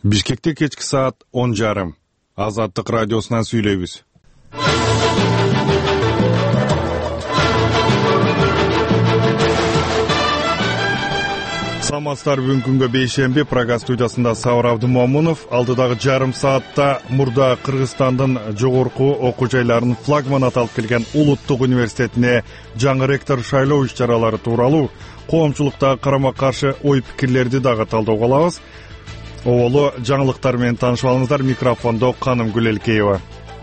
Бишкекте кечки саат 10:30. Азаттык радиосунан сүйлөйбүз. Саламатсыздар, бүгүнкү күнгө бейшемби программа студиясында Сабыр Абдымомунов. Алдыдагы жарым саатта мурда Кыргызстандын жогорку окуу жайларынын флагманы аталып келген Улуттук университетине жаңы ректор шайлоо иш-чаралары тууралуу коомчулуктагы карама-каршы ой пикирлерди дагы талдоого алабыз. Оболу жаңылыктар менен таанышып алыңыздар. Микрофондо Каным Гүлелкеева.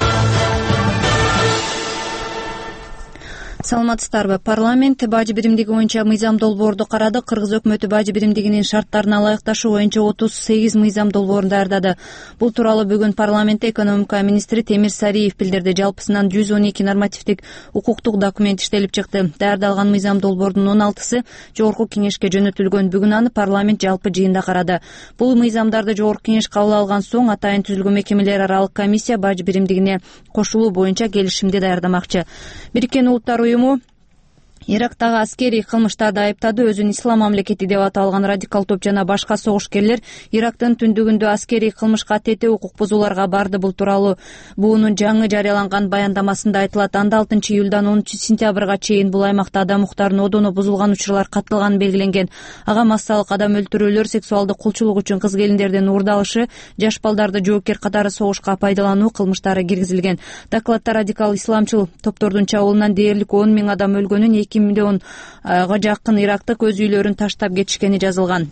Саламатсыздарбы? Парламент бажы биримдиги боюнча мыйзам долбоорду карады. Кыргыз өкмөтү бажы биримдигинин шарттарына ылайыкташуу боюнча 38 мыйзам долбоорун даярдады. Бул тууралуу бүгүн парламентте экономика министри Темир Сариев билдирди. Жалпысынан 112 нормативдик укуктук документ иштелип чыкты. Даярдалган мыйзам долбоордун 16сы жогорку кеңешке жөнөтүлгөн. Бүгүн аны парламент жалпы жыйында карады. Бул мыйзамдарды жогорку кеңеш кабыл алган соң атайын түзүлгөн мекемелер аралык комиссия бажы биримдигине кошулуу боюнча келишимди даярдамакчы. Бириккен Улуттар Уюму Ирактагы аскерий кылмыштарды айыптады. Өзүн ислам мамлекети деп аталган радикал топ жана башка согушкерлер Ирактын түндүгүндө аскерий кылмышка тете укук бузууларга барды. Бул тууралуу буунун жаңы жарыяланган баяндамасында айтылат. Анда 6 июлдан 10 сентябрга чейин бул аймакта адам укуктарынын одоно бузулган учурлар катталганы белгиленген. Ага массалык адам өлтүрүүлөр, сексуалдык кулчулук үчүн кыз келиндердин уурдалышы, жаш балдарды жоопкер катары согушка пайдалануу кылмыштары киргизилген. Докладта радикал исламчыл топтордун чабуулунан дээрлик 10 000 адам өлгөнүн, 2 миллионго жакын ирактык өз үйлөрүн таштап кетишкени жазылган.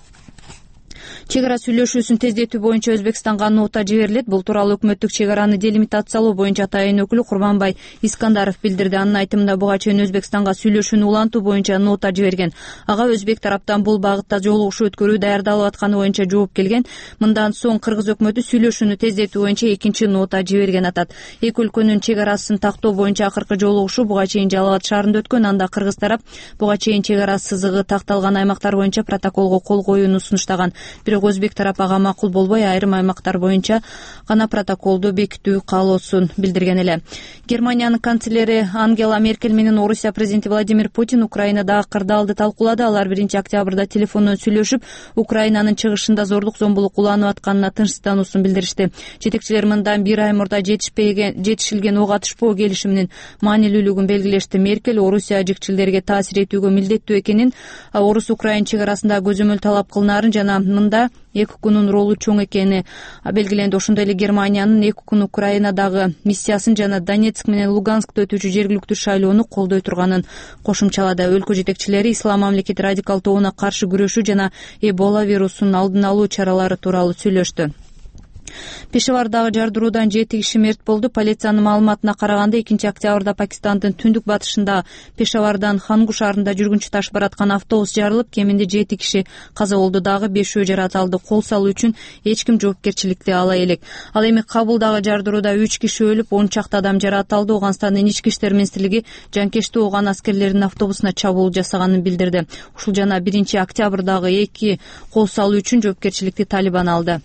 Чек ара сүйлөшүүсүн тездетүү боюнча Өзбекстанга нота жиберилет. Бул тууралуу өкмөттүк чек араны делимитациялоо боюнча атайын өкүлү Курманбай Искандаров билдирди. Анын айтымында буга чейин Өзбекстанга сүйлөшүүнү улантуу боюнча нота жиберген. Ага Өзбек тараптан бул багытта жолугушуу өткөрүү даярдалып атканы боюнча жооп келген. Мындан соң Кыргыз өкмөтү сүйлөшүүнү тездетүү боюнча экинчи нота жиберген атат. Эки өлкөнүн чек арасын тактоо боюнча акыркы жолугушуу буга чейин Жалал Абад шаарында өткөн. Анда Кыргыз тарап буга чейин чек ара сызыгы такталган аймактар боюнча протоколго кол коюуну сунуштаган. Бирок Өзбек тарап ага макул болбой, айрым аймактар боюнча гана протоколду бекитүү каалоосун билдирген эле. Германиянын канцлери Ангела Меркель менен Орусия президенти Владимир Путин Украинадагы кырдаалды талкуулады. Алар 1 октябрда телефондон сүйлөшүп, Украинанын чыгышында зордук зомбулук уланып атканына тынчсыздануусун билдиришти. Жетекчилер мындан 1 ай мурда жетишилген ок атышпоо келишиминин маанилүүлүгүн белгилешти. Меркель Орусия жигчилдерге таасир этүүгө милдеттүү экенин, Орус-Украин чек арасында көзөмөл талап кылынаарын жана мында эки күнүн ролу чоң экени белгиленди. Ошондой эле Германиянын 2 күн Украинадагы миссиясын жана Донецк менен Луганскта өтүүчү жергиликтүү шайлоону колдой турганын кошумчалады. Өлкө жетекчилери ислам мамлекети радикал тобуна каршы күрөшүү жана Эбола вирусунун алдын алуу чаралары тууралуу сүйлөштү. Пешавардагы жардыруудан 7 киши мерт болду. Полициянын маалыматына караганда 2 октябрда Пакистандын түндүк батышында Пешавардан Хангу шаарында жүргүнчү ташып бараткан автобус жарылып, кеминде 7 киши каза болду, дагы 5 жаракат алды. Кол салуу үчүн эч ким жоопкерчиликти ала элек. Ал эми Кабулдагы жардырууда 3 киши өлүп, 10 чакты адам жаракат алды. Ооганстандын ички иштер министрлиги жанкечти ооган аскерлердин автобусуна чабуул жасаганын билдирди. Ушул жана 1 октябрдагы 2 кол салуу үчүн жоопкерчиликти Талибан алды.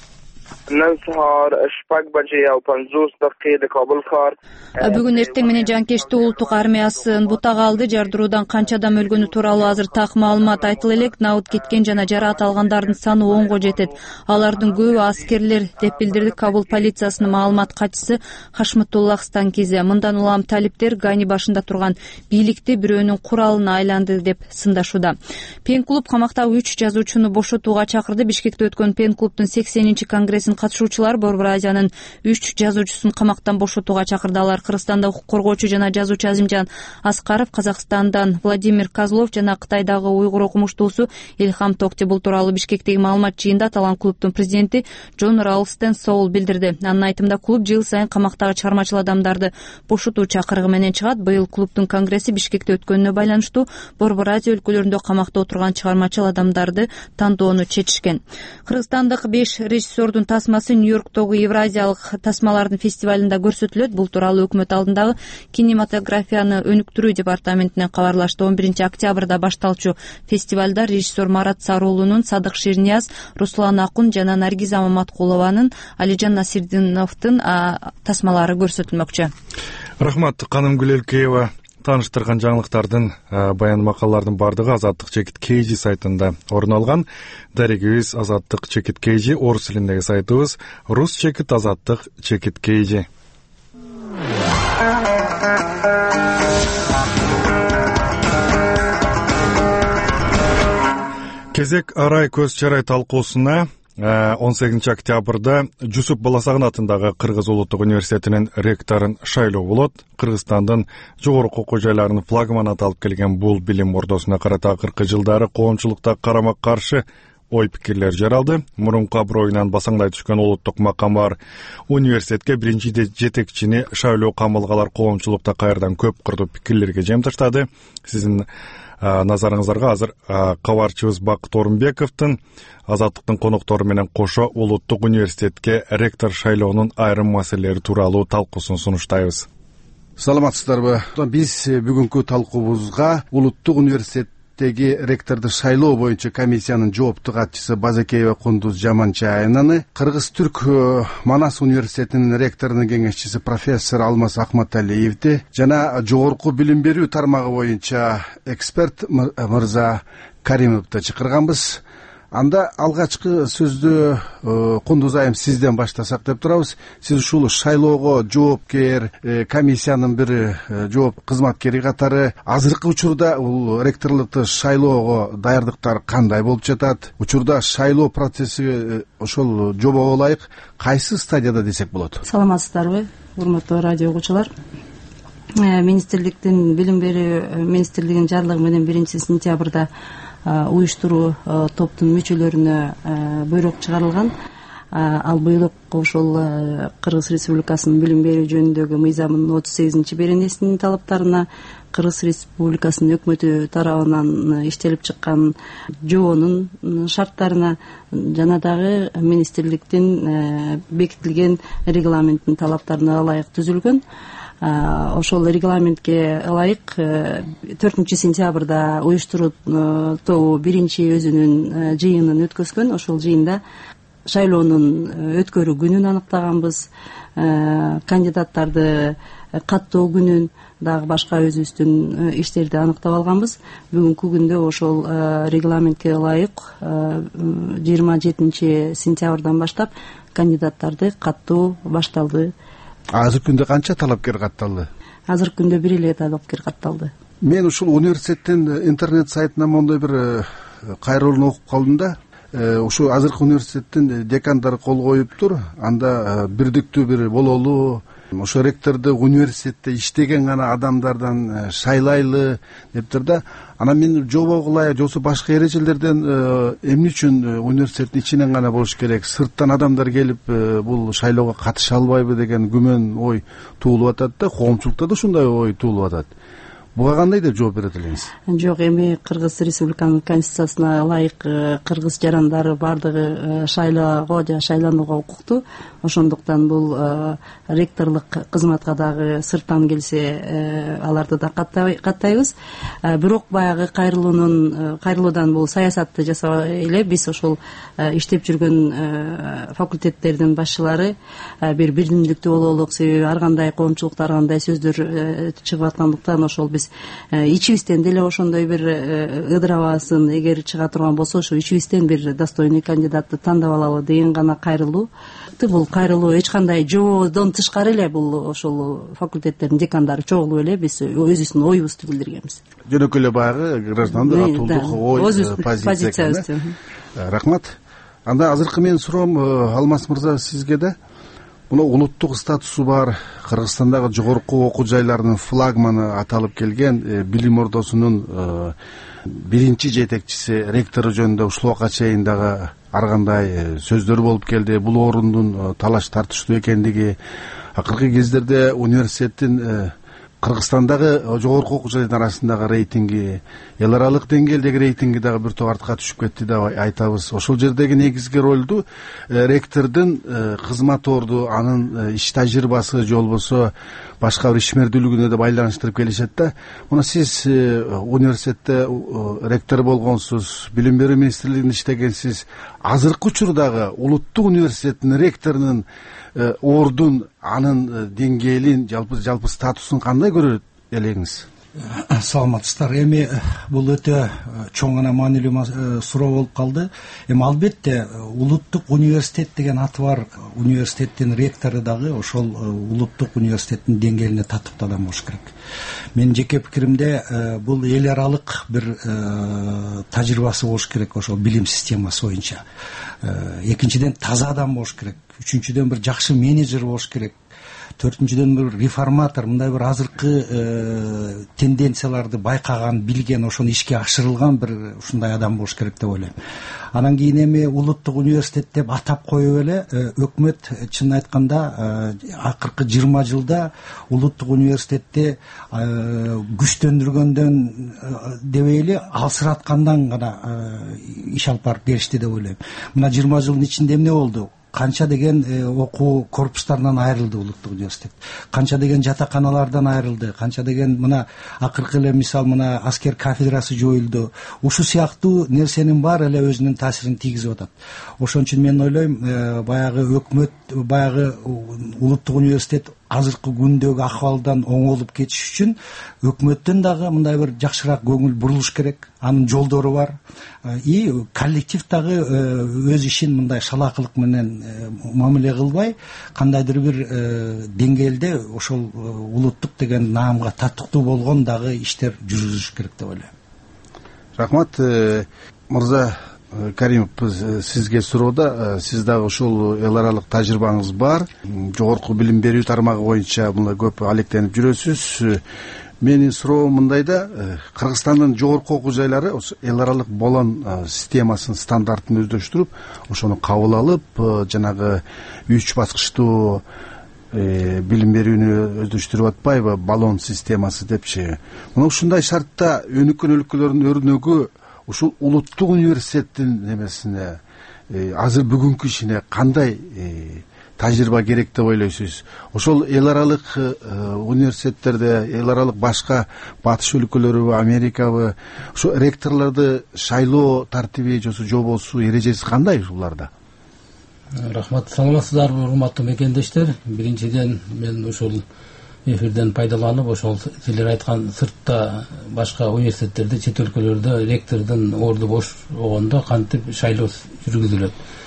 Бүгүн эртең менен жанкечти улуттук армиясын бутага алды. Жардыруудан канча адам өлгөнү тууралуу азыр так маалымат айтыла элек. Набыт кеткен жана жаракат алгандардын саны 10го жетет. Алардын көбү аскерлер деп билдирди Кабул полициясынын маалымат катчысы Хашматуллах Станкизе. Мындан улам талиптер Гани башында турган бийликти бирөөнүн куралына айланды деп сындашууда. Пен клуб камактагы 3 жазуучуну бошотууга чакырды. Бишкекте өткөн Пен клубдун 80 конгрессин катышуучулар Борбор Азиянын 3 жазуучусун камактан бошотууга чакырды. Алар Кыргызстанда укук коргоочу жана жазуучу Азимжан Аскаров, Казакстандан Владимир Козлов жана Кытайдагы уйгур окумуштуусу Илхам Токти. Бул тууралуу Бишкектеги маалымат жыйында аталган клубдун президенти Джон Ралстен Соул билдирди. Анын айтымында клуб жыл сайын камактагы чыгармачыл адамдарды бошотуу чакырыгы менен чыгат. Быйыл клубдун конгресси Бишкекте өткөнүнө байланыштуу Борбор Азия өлкөлөрүндө камакта отурган чыгармачыл адамдарды тандоону чечишкен. Кыргызстандык 5 режиссердун тасмасы Нью-Йорктогу Евразиялык тасмалардын фестивалында көрсөтүлөт. Бул тууралуу өкмөт алдындагы кинематографияны өнүктүрүү департаментинен кабарлашты. 11 октябрда башталчу фестивалда режиссер Марат Сарулунун, Садык Ширнияз, Руслан Акун жана Наргиза Маматкулованын, Алижан Насирдиновдун тасмалары көрсөтүлмөкчү. Рахмат, Каным Гүлелкеева. тааныштырган жаңылыктардын баян макалалардын бардыгы Азаттык чекит KG сайтында орун алган. Дарегибиз Азаттык чекит KG орус тилиндеги сайтыбыз Рус чекит Азаттык чекит KG. Кезек арай көз чарай талкуусуна 18 октябрда Жусуп Баласагын атындагы Кыргыз улуттук университетинин ректорун шайлоо болот. Кыргызстандын жогорку окуу жайларынын флагманы аталып келген бул билим ордосуна карата акыркы жылдары коомчулукта карама каршы ой пикирлер жаралды. Мурунку аброюнан басаңдай түшкөн улуттук макам бар университетке биринчи жетекчини шайлоо камалгалар коомчулукта кайрадан көп кырдуу пикирлерге жем таштады. Сиздин назарыңыздарга азыр кабарчыбыз Бакыт Орунбековдун Азаттыктын коноктору менен кошо улуттук университетке ректор шайлоонун айрым маселелери тууралуу талкуусун сунуштайбыз. Саламатсыздарбы? Биз бүгүнкү талкуубузга улуттук университеттеги ректорду шайлоо боюнча комиссиянын жоопту катчысы Базекеева Кундуз Жаманчаевнаны, Кыргыз-Түрк Манас университетинин ректорунун кеңешчиси профессор Алмаз Акматалиевди жана жогорку билим берүү тармагы боюнча эксперт мырза Каримовду чакырганбыз. Анда алгачкы сөздү Кундуз айым сизден баштасак деп турабыз. Сиз ушул шайлоого жоопкер, комиссиянын бир жооп кызматкери катары азыркы учурда бул ректорлукту шайлоого даярдыктар кандай болуп жатат? Учурда шайлоо процесси ошол жобого ылайык кайсы стадияда десек болот? Саламатсыздарбы, урматтуу радио угуучулар? Министрликтин билим берүү министрлигинин жарлыгы менен 1-сентябрда уюштуруу топтун мүчөлөрүнө буйрук чыгарылган. Ал буйрук ошол Кыргыз Республикасынын билим берүү жөнүндөгү мыйзамынын 38-беренесинин талаптарына, Кыргыз Республикасынын өкмөтү тарабынан иштелип чыккан жоонун шарттарына жана дагы министрликтин бекитилген регламенттин талаптарына ылайык түзүлгөн. Ошол регламентке ылайык 4-сентябрда уюштуруу тобу биринчи өзүнүн жыйынын өткөзгөн. Ошол жыйында шайлоонун өткөрүү күнүн аныктаганбыз, кандидаттарды каттоо күнүн, дагы башка өзүбүздүн иштерди аныктап алганбыз. Бүгүнкү күндө ошол регламентке ылайык 27-сентябрдан баштап кандидаттарды каттоо башталды. Азыркы күндө канча талапкер катталды? Азыркы күндө 1 эле талапкер катталды. Мен ушул университеттин интернет сайтынан мондой бир кайрылууну окуп калдым да. Ушу азыркы университеттин декандары кол коюптур. Анда бирдиктүү бир бололу, ошо ректорду университетте иштеген гана адамдардан шайлайлы дептир да. Анан мен жобого ылайык жосу башка эрежелерден эмне үчүн университеттин ичинен гана болуш керек, сырттан адамдар келип бул шайлоого катыша албайбы деген күмөн ой туулуп атат да, коомчулукта да ушундай ой туулуп атат. Буга кандай деп жооп берет элеңиз? Жок, эми Кыргыз Республиканын конституциясына ылайык кыргыз жарандары бардыгы шайлоого же шайланууга укуктуу. Ошондуктан бул ректорлук кызматка дагы сырттан келсе аларды да каттайбыз. Бирок баягы кайрылуудан бул саясатты жасабай эле биз ошол иштеп жүргөн факультеттердин башчылары бир бирдимдиктүү бололук, себеби ар кандай коомчулукта ар кандай сөздөр чыгып аткандыктан ошол биз ичибизден деле ошондой бир ыдырабасын эгер чыга турган болсо ошо ичибизден бир достойный кандидатты тандап алалы деген гана кайрылуу. Бул кайрылуу эч кандай жободон тышкары эле, бул ошол факультеттердин декандары чогулуп эле биз өзүбүздүн оюбузду билдиргенбиз. Жөнөкөй эле баягы граждандык атуулдук ой позициябызды. Рахмат. Анда азыркы менин суроом Алмаз мырза сизге да. Муну улуттук статусу бар Кыргызстандагы жогорку окуу жайларынын флагманы аталып келген билим ордосунун биринчи жетекчиси, ректору жөнүндө ушул убакка чейин дагы ар кандай сөздөр болуп келди. Бул орундун талаш тартыштуу экендиги, акыркы кездерде университеттин Кыргызстандагы жогорку окуу жайлардын арасындагы рейтинги, эл аралык деңгээлдеги рейтинги дагы бир топ артка түшүп кетти деп айтабыз. Ошол жердеги негизги ролду ректордун кызмат орду, анын иш тажрыйбасы же болбосо башка бир ишмердүүлүгүнө да байланыштырып келишет да. Муну сиз университетте ректор болгонсуз, билим берүү министрлигинде иштегенсиз. Азыркы учурдагы улуттук университеттин ректорунун ордун, анын деңгээлин, жалпы статусун кандай көрөт элеңиз? Саламатсыздар. Эми бул өтө чоң гана маанилүү суроо болуп калды. Эми албетте улуттук университет деген аты бар университеттин ректору дагы ошол улуттук университеттин деңгээлине татыктуу адам болуш керек. Менин жеке пикиримде бул эл аралык бир тажрыйбасы болуш керек ошол билим системасы боюнча. Экинчиден таза адам болуш керек. Үчүнчүдөн бир жакшы менеджер болуш керек. Төртүнчүдөн бир реформатор, мындай бир азыркы тенденцияларды байкаган, билген, ошону ишке ашырылган бир ушундай адам болуш керек деп ойлойм. Анан кийин эми улуттук университет деп атап коюп эле өкмөт чынын айтканда акыркы 20 жылда улуттук университетти күчтөндүргөндөн дебей эле алсыраткандан гана иш алып барып беришти деп ойлойм. Мына 20 жылдын ичинде эмне болду? Канча деген окуу корпустарынан айрылды улуттук университет, канча деген жатаканалардан айрылды, канча деген мына акыркы эле мисал мына аскер кафедрасы жоюлду. Ушу сыяктуу нерсенин баары эле өзүнүн таасирин тийгизип атат. Ошон үчүн мен ойлойм, баягы өкмөт, баягы улуттук университет азыркы күндөгү акыбалдан оңолуп кетиш үчүн өкмөттөн дагы мындай бир жакшыраак көңүл бурулуш керек. Анын жолдору бар. И коллектив дагы өз ишин мындай шалаакылык менен мамиле кылбай, кандайдыр бир деңгээлде ошол улуттук деген наамга татыктуу болгон дагы иштер жүргүзүш керек деп ойлойм. Рахмат. Мырза Каримов, сизге суроодо, сиз дагы ушул эл аралык тажрыйбаңыз бар. Жогорку билим берүү тармагы боюнча мына көп алектенип жүрөсүз. Менин суроом мындай да, Кыргызстандын жогорку окуу жайлары эл аралык болон системасын, стандартын өздөштүрүп, ошону кабыл алып, жанагы 3 баскычтуу билим берүүнү өздөштүрүп атпайбы, баллон системасы депчи. Мына ушундай шартта өнүккөн өлкөлөрдүн өрнөгү ушул улуттук университеттин немесине, азыр бүгүнкү ишине кандай тажрыйба керек деп ойлойсуз? Ошол эл аралык университеттерде, эл аралык башка батыш өлкөлөрүбү, Америкабы, ушу ректорлорду шайлоо тартиби жобосу, эрежеси кандай ушуларда? Рахмат, саламатсыздарбы, урматтуу мекендештер. Биринчиден мен ушул эфирден пайдаланып, ошол силер айткан сыртта башка университеттерде, чет өлкөлөрдө ректордун орду бош болгондо кантип шайлоо жүргүзүлөт.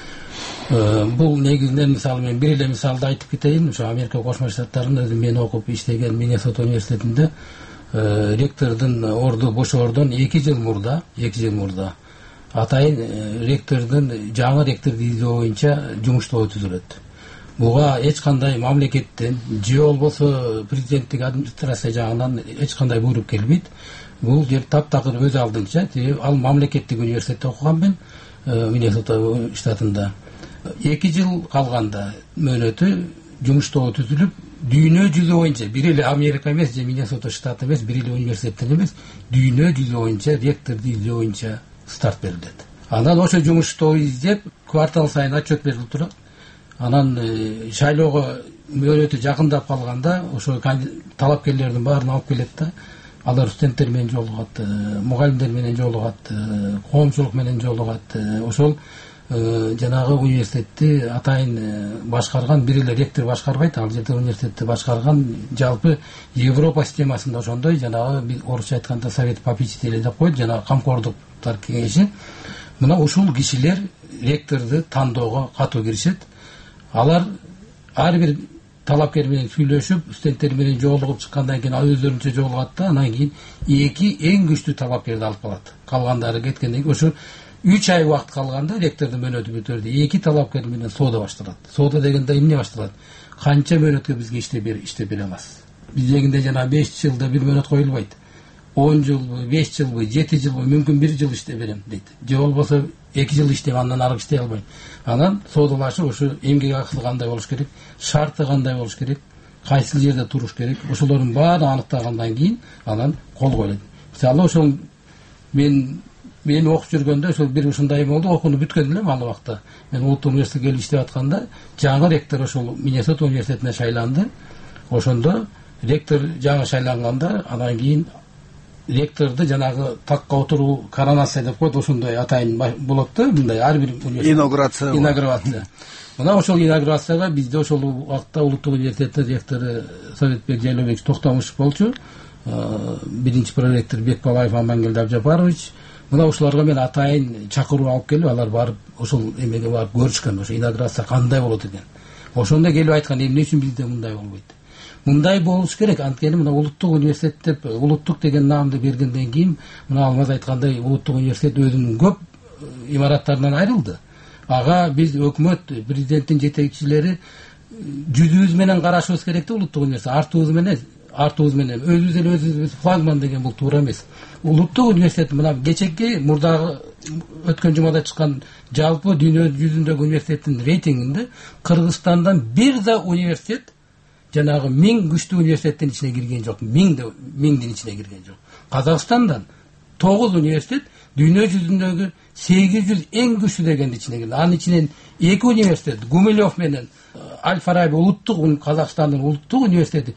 Бул негизинен мисалы мен бир эле мисалды айтып кетейин. Ошо Америка Кошмо Штаттарында мен окуп иштеген Миннесота университетинде ректордун орду бошоордон 2 жыл мурда атайын ректордун жаңы ректорду издөө боюнча жумуштоо өткөзүлөт. Буга эч кандай мамлекеттен же болбосо президенттик администрация жагынан эч кандай буйрук келбейт. Бул жер таптакыр өз алдынча, ал мамлекеттик университетте окуган мен Миннесота штатында. 2 жыл калганда мөөнөтү жумуштоо түзүлүп, дүйнө жүзү боюнча бир эле Америка эмес же Миннесота штаты эмес, бир эле университеттен эмес, дүйнө жүзү боюнча ректорду издөө боюнча старт берилет. Анан ошо жумуштоо издеп, квартал сайын отчет берилип турат. Анан шайлоого мөөнөтү жакындап калганда ошо талапкерлердин баарын алып келет да, алар студенттер менен жолугат, мугалимдер менен жолугат, коомчулук менен жолугат. Ошол жанагы университетти атайын башкарган бир эле ректор башкарбайт, ал жерде университетти башкарган жалпы Европа системасында ошондой жанагы орусча айтканда совет попечителей деп коет, жанагы камкордуктар кеңеши. Мына ушул кишилер ректорду тандоого катуу киришет. Алар ар бир талапкер менен сүйлөшүп, студенттер менен жолугуп чыккандан кийин өздөрүнчө жолугат да, анан кийин 2 эң күчтүү талапкерди алып калат. Калгандары кеткенден кийин ошо 3 ай убакыт калганда ректордун мөөнөтү бүтөрдү. 2 талапкер менен соода башталат. Соода дегенде эмне башталат? Канча мөөнөткө бизге иштеп бере аласыз? Биздегинде жана 5 жылда бир мөөнөт коюлбайт. 10 жылбы, 5 жылбы, 7 жылбы, мүмкүн 1 жыл иштеп берем дейт. Же болбосо 2 жыл иштеп андан арык иштей албайт. Анан соодалашып, ошо эмгек акысы кандай болуш керек, шарты кандай болуш керек, кайсы жерде туруш керек, ошолордун баарын аныктагандан кийин анан кол коюлат. Мисалы ошол мен окуп жүргөндө ошол бир ушундай болду, окууну бүткөн элем ал убакта. Мен улуттук университетке келип иштеп атканда, жаңы ректор ошол Миннесота университетине шайланды. Ошондо ректор жаңы шайланганда, анан кийин ректорду жанагы такка отуруу коронация деп коет, ошондой атайын болот да, мындай ар бир инаугурация. Мына ошол инаугурацияга бизде ошол убакта улуттук университеттин ректору Советбек Жайлообекович Токтомушев болчу. биринчи проректор Бекбалаев Амангелди Абжапарович. Мына ушуларга мен атайын чакыруу алып келип, алар барып ошол эмеге барып көрүшкөн, ошо инаугурация кандай болот экен. Ошондо келип айткан, эмне үчүн бизде мындай болбойт? Мындай болуш керек. Анткени мына улуттук университет деп, улуттук деген наамды бергенден кийин, мына Алмаз айткандай, улуттук университет өзүнүн көп имараттарынан айрылды. Ага биз өкмөт, президенттин жетекчилери жүзүбүз менен карашыбыз керек да улуттук университет. Артыбыз менен өзүбүз эле өзүбүз флагман деген бул туура эмес. Улуттук университет мына кечеки мурдагы өткөн жумада чыккан жалпы дүйнө жүзүндөгү университеттин рейтингинде Кыргызстандан бир да университет жанагы 1000 күчтүү университеттин ичине кирген жок. 1000дин ичине кирген жок. Казакстандан 9 университет дүйнө жүзүндөгү 800 эң күчтүү дегендин ичине кирди. Анын ичинен 2 университет Гумилев менен Аль-Фараби улуттук Казакстандын улуттук университети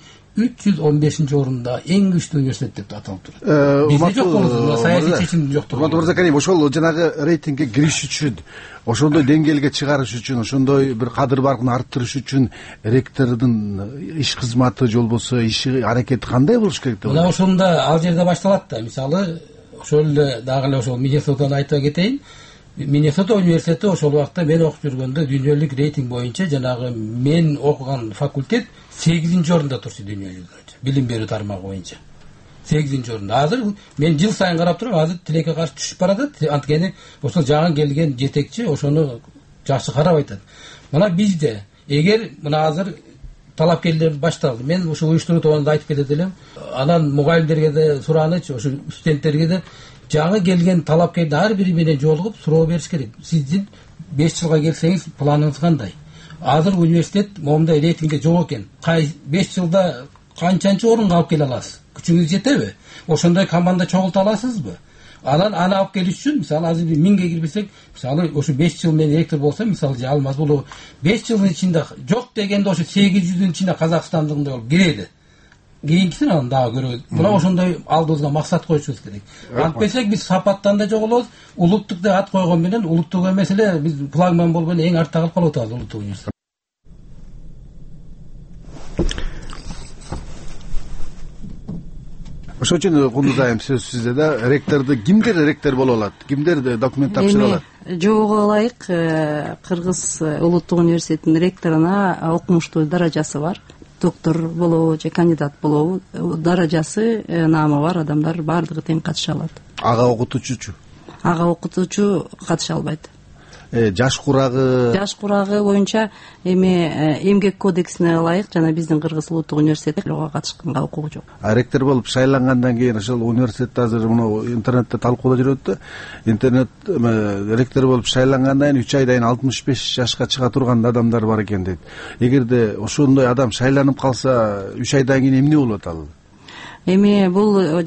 315 орунда эң күчтүү университет деп аталып турат. Бизде жок болду, саясий чечим жоктугу. Урматтуу Мырзакарим, ошол жанагы рейтингге кириш үчүн, ошондой деңгээлге чыгарыш үчүн, ошондой бир кадыр баркын арттырыш үчүн ректордун иш кызматы же болбосо иш аракети кандай болуш керек деп? Мына ошондо ал жерде башталат да. Мисалы, ошол эле дагы эле ошол Миннесотаны айта кетейин. Миннесота университети ошол убакта мен окуп жүргөндө дүйнөлүк рейтинг боюнча жанагы мен окуган факультет 8-орунда турчу дүйнө жүзүндө. Билим берүү тармагы боюнча 8-орунда. Азыр мен жыл сайын карап турам, азыр тилекке каршы түшүп баратат. Анткени ошол жаңы келген жетекчи ошону жакшы карап айтат. Мына бизде эгер мына азыр талапкерлер башталды. Мен ушул уюштуруу тоонунда айтып кетет элем. Анан мугалимдерге да суранычы, ошо студенттерге да жаңы келген талапкерди ар бири менен жолугуп суроо бериш керек. Сиздин 5 жылга келсеңиз планыңыз кандай? Азыр университет момундай рейтингде жок экен. 5 жылда канчанчы орунга алып келе аласыз? Күчүңүз жетеби? Ошондой команда чогулта аласызбы? Анан аны алып келиш үчүн, мисалы азыр 1000ге кирбесек, мисалы ошо 5 жыл мен ректор болсом, мисалы же Алмаз болобу 5 жылдын ичинде жок дегенде ошо 800-дün ичине Казакстандыгындай болуп кирели. Кийинкисин анан дагы көрөбүз. Мына ошондой алдыбызга максат коюшубуз керек. Антпесек биз сапаттан да жоголобуз. Улуттук деп ат койгон менен улуттук эмес эле биз флагман болуп эле эң артта калып калып атабыз улуттук университет. Ошон үчүн кундузайым сөз сизде да, ректорду кимдер ректор боло алат? Кимдер документ тапшыра алат? Жоого ылайык Кыргыз улуттук университетинин ректоруна окумуштуу даражасы бар. Доктор болобу же кандидат болобу, даражасы, наамы бар адамдар баардыгы тең катыша алат. Ага окутуучучу? Ага окутуучу катыша албайт. Жаш курагы боюнча эмгек кодексине ылайык жана биздин Кыргыз улуттук университети ага катышканга укугу жок. Ректор болуп шайлангандан кийин ошол университетте азыр мына интернетте талкуулоо жүрөт да. Интернет ректор болуп шайлангандан кийин 3 айдан 65 жашка чыга турган адамдар бар экен дейт. Эгерде ошондой адам шайланып калса 3 айдан кийин эмне болот ал? Бул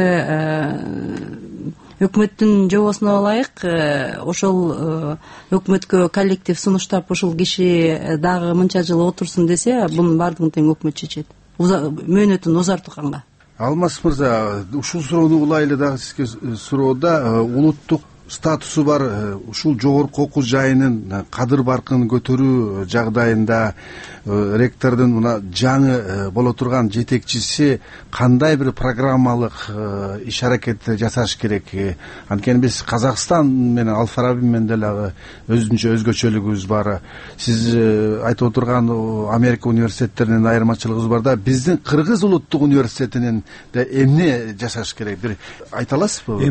жанагы өкмөттүн жобосуна ылайык ошол өкмөткө коллектив сунуштап ушул киши дагы мынча жыл отурсун десе, бунун баардыгын тең өкмөт чечет. Мөөнөтүн узартканга. Алмаз мырза, ушул суроону улайлы дагы сизге суроода улуттук статусу бар ушул жогорку окуу жайынын кадыр баркын көтөрүү жагдайында ректордун мына жаңы боло турган жетекчиси кандай бир программалык иш аракеттер жасаш керек? Анткени биз Казакстан менен Аль-Фараби менен деле өзүнчө өзгөчөлүгүбүз бар. Сиз айтып отурган Америка университеттеринен айырмачылыгыбыз бар да, биздин Кыргыз улуттук университетинин эмне жасаш керек? Бир айта аласызбы?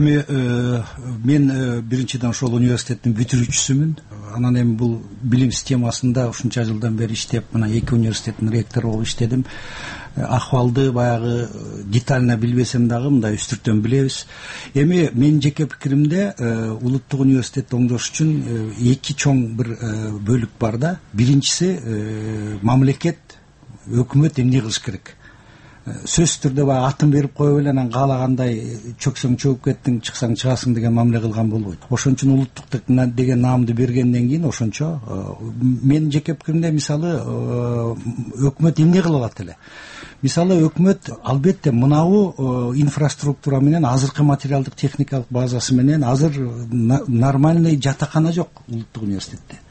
Мен биринчиден ошол университеттин бүтүрүүчүсүмүн. Анан эми бул билим системасында ушунча жылдан бери иштеп, мына 2 университеттин ректору болуп иштедим. Акыбалды баягы детально билбесем дагы мындай үстүртөн билебиз. Эми менин жеке пикиримде улуттук университетти оңдош үчүн 2 чоң бир бөлүк бар да. Биринчиси мамлекет, өкмөт эмне кылыш керек? Сөзсүз түрдө баягы атын берип коюп эле анан каалагандай чөксөң чөгүп кеттиң, чыксаң чыгасың деген мамиле кылган болбойт. Ошон үчүн улуттук деген наамды бергенден кийин ошончо менин жеке пикиримде мисалы өкмөт эмне кыла алат эле? Мисалы өкмөт албетте мынабу инфраструктура менен, азыркы материалдык техникалык базасы менен азыр нормальный жатакана жок улуттук университетте.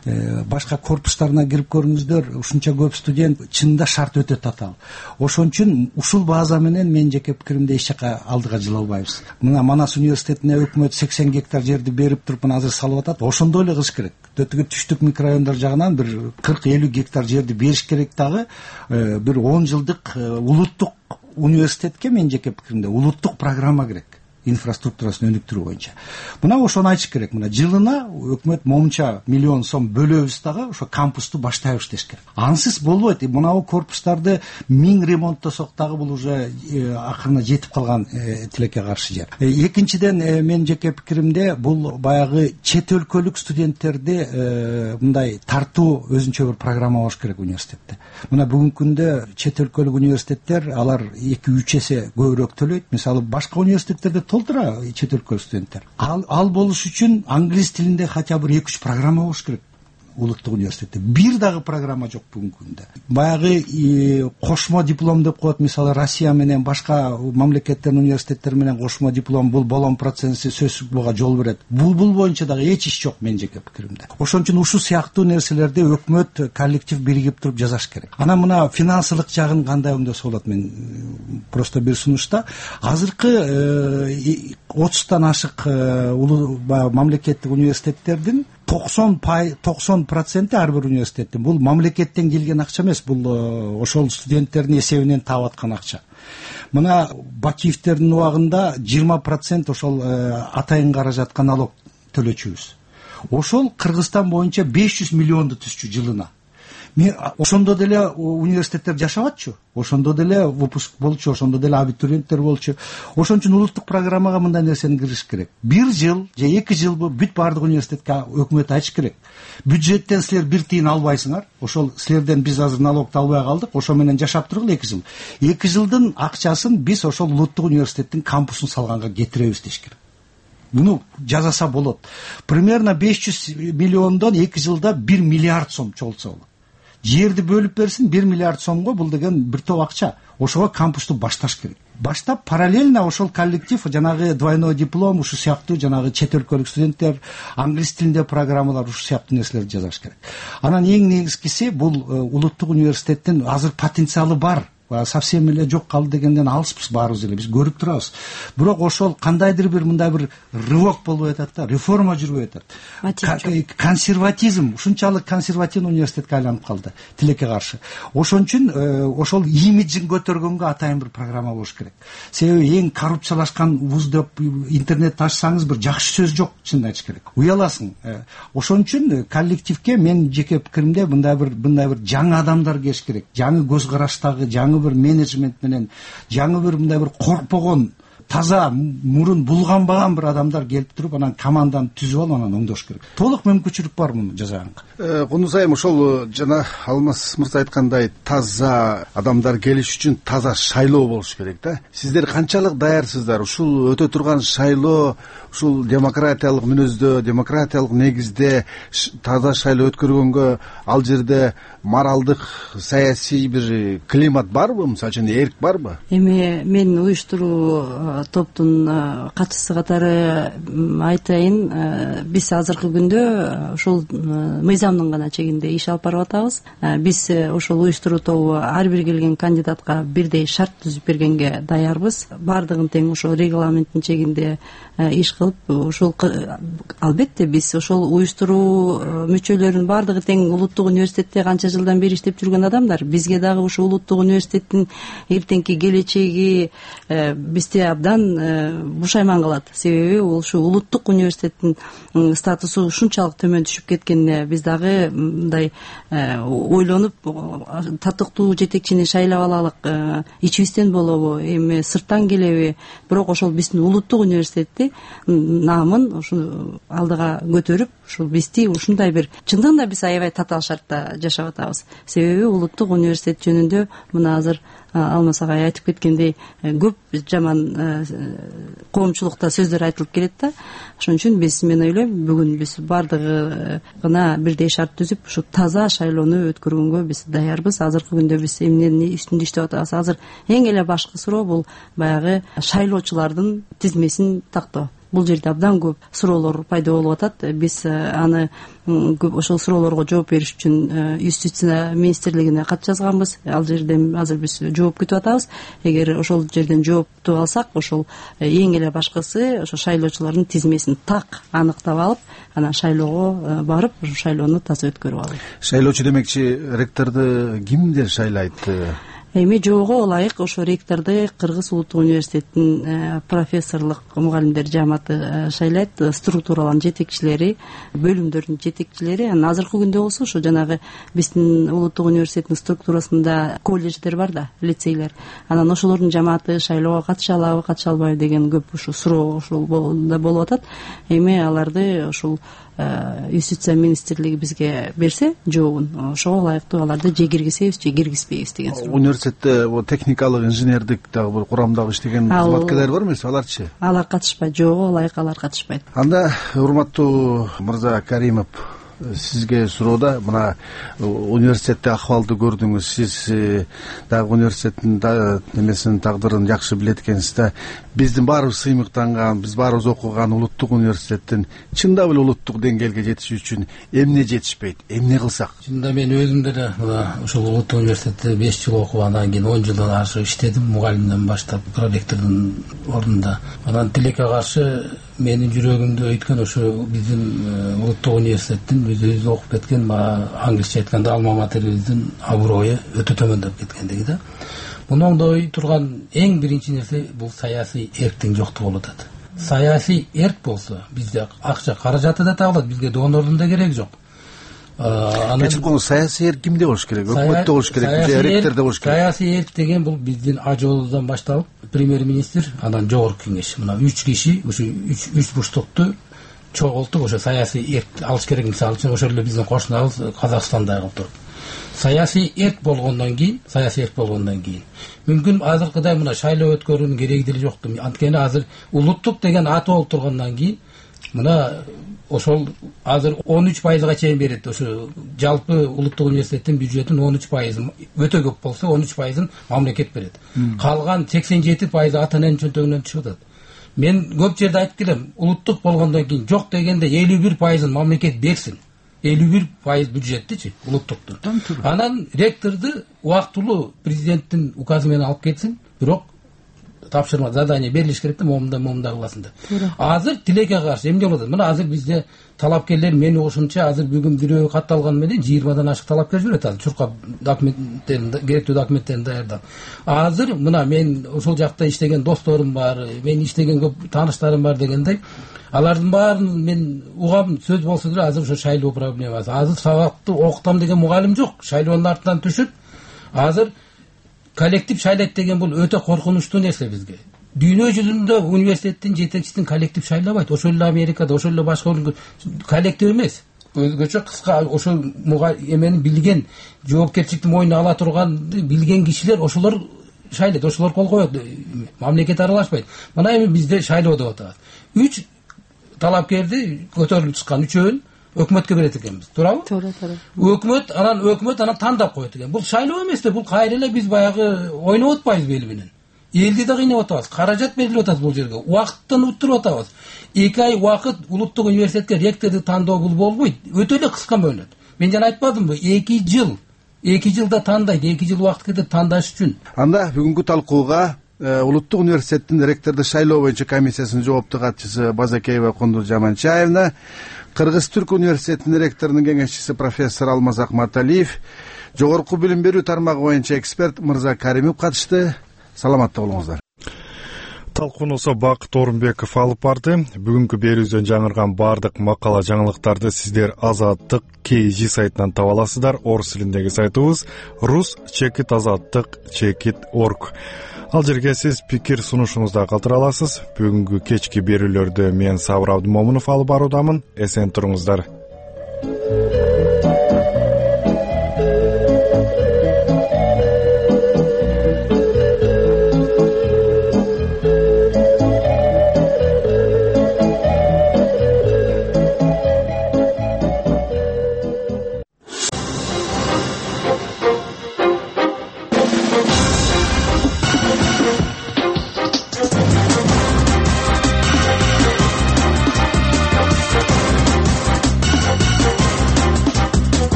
башка корпустарына кирип көрүңүздөр, ушунча көп студент, чынында шарт өтө татаал. Ошон үчүн ушул база менен мен жеке пикиримде эч жака алдыга жыла албайбыз. Мына Манас университетине өкмөт 80 гектар жерди берип туруп мына азыр салып атат. Ошондой эле кылыш керек. Төтүгү түштүк микрорайондар жагынан бир 40-50 гектар жерди бериш керек дагы. Бир 10 жылдык улуттук университетке мен жеке пикиримде улуттук программа керек. Инфраструктурасын өнүктүрүү боюнча. Мына ошону айтыш керек. Мына жылына өкмөт момунча миллион сом бөлөбүз дагы ошо кампусту баштайбыз деш керек. Ансыз болбойт. Мынабу корпустарды 1000 ремонттосок дагы бул уже акырына жетип калган тилекке каршы жер. Экинчиден мен жеке пикиримде бул баягы чет өлкөлүк студенттерди мындай тартуу өзүнчө бир программа болуш керек университетте. Мына бүгүнкү күндө чет өлкөлүк университеттер алар 2-3 эсе көбүрөөк төлөйт. Мисалы башка университеттерде толтура чет өлкөлүк студенттер. Ал болуш үчүн англис тилинде хотя бы 2-3 программа болуш керек улуттук университетте. Бир дагы программа жок бүгүнкү күндө. Баягы кошмо диплом деп коет, мисалы Россия менен башка мамлекеттердин университеттери менен кошмо диплом, бул болон процесси сөзсүзгө жол берет. Бул боюнча дагы эч иш жок мен жеке пикиримде. Ошон үчүн ушул сыяктуу нерселерди өкмөт коллектив биригип туруп жасаш керек. Анан мына финансылык жагын кандай оңдосо болот, мен просто бир сунушта азыркы 30тан ашык мамлекеттик университеттердин 90% ар бир университеттин бул мамлекеттен келген акча эмес, бул ошол студенттердин эсебинен таап аткан акча. Мына Бакиевтердин убагында 20% ошол атайын каражатка налог төлөчүбүз. Ошол Кыргызстан боюнча 500 миллионду түзчү жылына. Ошондо деле университеттер жашабатчу, ошондо деле выпуск болчу, ошондо деле абитуриенттер болчу. Ошон үчүн улуттук программага мындай нерсени киргизиш керек. 1 жыл же 2 жылбы бүт баардык университетке өкмөт айтыш керек. Бюджеттен силер бир тиын албайсыңар. Ошол силерден биз азыр налогду албай калдык. Ошо менен жашап тургула 2 жыл. 2 жылдын акчасын биз ошол улуттук университеттин кампусун салганга кетиребиз деш керек. Буну жазаса болот. Примерно 500 миллиондон 2 жылда 1 миллиард сом чогултса болот. Жерди бөлүп берсин 1 миллиард сомго, бул деген бир топ акча. Ошого кампусту башташ керек. Баштап параллельно ошол коллектив жанагы двойной диплом, ушу сыяктуу жанагы чет өлкөлүк студенттер, англис тилинде программалар, ушу сыяктуу нерселерди жасаш керек. Анан эң негизгиси бул улуттук университеттин азыр потенциалы бар. Совсем эле жок калды дегенден алыспыз баарыбыз эле, биз көрүп турабыз. Бирок ошол кандайдыр бир мындай бир рывок болуп атат да, реформа жүрүп атат. Консерватизм, ушунчалык консервативный университетке айланып калды тилекке каршы. Ошон үчүн ошол имиджин көтөргөнгө атайын бир программа болуш керек. Себеби эң коррупциялашкан вуз деп интернетти ачсаңыз бир жакшы сөз жок, чынын айтыш керек. Уяласың. Ошон үчүн коллективге мен жеке пикиримде мындай бир жаңы адамдар келиш керек. Жаңы көз караштагы, жаңы бир менеджмент менен, жаңы бир мындай бир коркпогон, таза мурун булганбаган бир адамдар келип туруп, анан команданы түзүп алып, анан оңдош керек. Толук мүмкүнчүлүк бар муну жасаганга. Кундуз айым, ошол жана Алмаз мырза айткандай таза адамдар келиш үчүн таза шайлоо болуш керек да. Сиздер канчалык даярсыздар? Ушул өтө турган шайлоо, ушул демократиялык мүнөздө, демократиялык негизде таза шайлоо өткөргөнгө ал жерде моралдык, саясий бир климат барбы? Мисалы үчүн эрк барбы? Эми мен уюштуруу топтун катчысы катары айтайын, биз азыркы күндө ушул мыйзамдын гана чегинде иш алып барып атабыз. Биз ошол уюштуруу тобу ар бир келген кандидатка бирдей шарт түзүп бергенге даярбыз. Бардыгын тең ошол регламенттин чегинде иш кылып, ошол албетте биз ошол уюштуруу мүчөлөрүнүн бардыгы тең улуттук университетте канча жылдан бери иштеп жүргөн адамдар. Бизге дагы ушул улуттук университеттин эртеңки келечеги бизди абдан бушайман кылат. Себеби ушул улуттук университеттин статусу ушунчалык төмөн түшүп кеткенине биз дагы мындай ойлонуп, татыктуу жетекчини шайлап алалык, ичибизден болобу, эми сырттан келеби, бирок ошол биздин улуттук университетти наамын ушу алдыга көтөрүп, ушул бизди ушундай бир чындыгында биз аябай татаал шартта жашап атабыз. Себеби улуттук университет жөнүндө мына азыр Алмаз агай айтып кеткендей көп жаман коомчулукта сөздөр айтылып келет да. Ошон үчүн мен ойлойм, бүгүн биз бардыгына бирдей шарт түзүп, ушу таза шайлоону өткөргөнгө биз даярбыз. Азыркы күндө биз эмненин үстүндө иштеп атабыз? Азыр эң эле башкы суроо бул баягы шайлоочулардын тизмесин тактоо. бул жерде абдан көп суроолор пайда болуп атат. Биз аны ошол суроолорго жооп бериш үчүн юстиция министрлигине кат жазганбыз. Ал жерден азыр биз жооп күтүп атабыз. Эгер ошол жерден жоопту алсак, ошол эң эле башкысы ошо шайлоочулардын тизмесин так аныктап алып, анан шайлоого барып, ошо шайлоону таза өткөрүп алуу. Шайлоочу демекчи ректорду кимдер шайлайт? Эми жоого ылайык ошо ректорду Кыргыз улуттук университетинин профессорлук мугалимдер жамааты шайлайт, структуралардын жетекчилери, бөлүмдөрдүн жетекчилери. Анан азыркы күндө болсо ошо жанагы биздин улуттук университеттин структурасында колледждер бар да, лицейлер. Анан ошолордун жамааты шайлоого катыша алабы, катыша албайбы деген көп ушу суроо ушул болуп атат. Эми аларды ушул юстиция министрлиги бизге берсе жообун, ошого ылайыктуу аларды же киргизебиз, же киргизбейбиз деген суроо. Университетте техникалык, инженердик дагы бир курамдагы иштеген кызматкерлер бар эмеспи? Аларчы? Алар катышпайт, жоого ылайык алар катышпайт. Анда урматтуу мырза Каримов, сизге суроода, мына университетте акыбалды көрдүңүз, сиз дагы университеттин немесин, тагдырын жакшы билет экенсиз да. Биздин баарыбыз сыймыктанган, биз баарыбыз окуган улуттук университеттин чындап эле улуттук деңгээлге жетиш үчүн эмне жетишпейт, эмне кылсак? Чында мен өзүм деле ушул улуттук университетте 5 жыл окуп, анан кийин 10 жылдан ашык иштедим, мугалимден баштап проректордун ордунда. Анан тилекке каршы менин жүрөгүмдө өткөн ошо биздин улуттук университеттин өзүбүз окуп кеткен, англисче айтканда алма материбиздин аброю өтө төмөндөп кеткендиги да. Муну оңдой турган эң биринчи нерсе бул саясий эрктин жоктугу болуп атат. Саясий эрк болсо бизде акча каражаты да табылат, бизге донордун да кереги жок. Кечиркоңуз, саясий эрк кимде болуш керек? Өкмөттө болуш керек, же ректордо болуш керек? Саясий эрк деген бул биздин ажообуздан башталып, премьер-министр, анан жогорку кеңеш, мына 3 киши ушу 3 бурчтукту чогултуп ошо саясий эрк алыш керек. Мисалы үчүн ошол эле биздин кошунабыз Казакстанда кылып туруп. Саясий эрк болгондон кийин мүмкүн азыркыдай мына шайлоо өткөрүүнүн кереги деле жок. Анткени азыр улуттук деген аты болуп тургандан кийин мына ошол азыр 13%га чейин берет. Ошо жалпы улуттук университеттин бюджетинин 13% өтө көп болсо 13%ын мамлекет берет. Калган 87% ата ананын чөнтөгүнөн түшүп атат. Мен көп жерде айтып келем, улуттук болгондон кийин жок дегенде 51%ын мамлекет берсин. 51% бюджеттичи улуттуктун. Анан ректорду убактылуу президенттин указы менен алып кетсин, бирок тапшырма, задание берилиш керек да, момунда кыласың деп. Азыр тилекке каршы эмне болот? Мына азыр бизде талапкерлер, мени ошонча азыр бүгүн бирөө катталган менен 20дан ашык талапкер жүрөт. Азыр чуркап документтерин, керектүү документтерин даярдап. Азыр мына мен ошол жакта иштеген досторум бар, мен иштеген көп тааныштарым бар дегендей, алардын баарын мен угам, сөз болсо деле азыр ошо шайлоо проблемасы. Азыр сабакты окутам деген мугалим жок, шайлоонун артынан түшүп, азыр коллектив шайлайт деген бул өтө коркунучтуу нерсе бизге. Дүйнө жүзүндө университеттин жетекчисин коллектив шайлабайт. Ошол эле Америкада, ошол эле башка коллектив эмес. Өзгөчө кыска ошол эмени билген, жоопкерчиликти мойнуна ала турган билген кишилер, ошолор шайлайт, ошолор кол коет. Мамлекет аралашпайт. Мына эми бизде шайлоо деп атабыз. 3 талапкерди көтөрүлүп чыккан үчөөнү өкмөткө берет экенбиз. Туурабы? Туура. Өкмөт анан тандап коет экен. Бул шайлоо эмес да, бул кайра эле биз баягы ойноп атпайбыз бели менен. Элди да кыйнап атабыз. Каражат берилип атат бул жерге. Убакыттан уттуруп атабыз. 2 ай убакыт улуттук университетке ректорду тандоо бул болбойт. Өтө эле кыска мөөнөт. Мен жана айтпадымбы? 2 жыл. 2 жылда тандайт, 2 жыл убакыт кетет тандаш үчүн. Анда бүгүнкү талкууга улуттук университеттин ректорду шайлоо боюнча комиссиясынын жооптуу катчысы Базакеева Кондур Жаманчаевна, Кыргыз Түрк университетинин ректорунун кеңешчиси профессор Алмаз Акматалиев, жогорку билим берүү тармагы боюнча эксперт мырза Каримов катышты. Саламатта болуңуздар. Талкуунусу Бакыт Орунбеков алып барды. Бүгүнкү берүүбүздөн жаңырган бардык макала жаңылыктарды сиздер Азаттык KG сайтынан таба аласыздар. Орус тилиндеги сайтыбыз rus.azattik.org. Ал жерге сиз пикир сунушуңузду калтыра аласыз. Бүгүнкү кечки берүүлөрдү мен Сабыр Абдымомунов алып баруудамын. Эсен туруңуздар.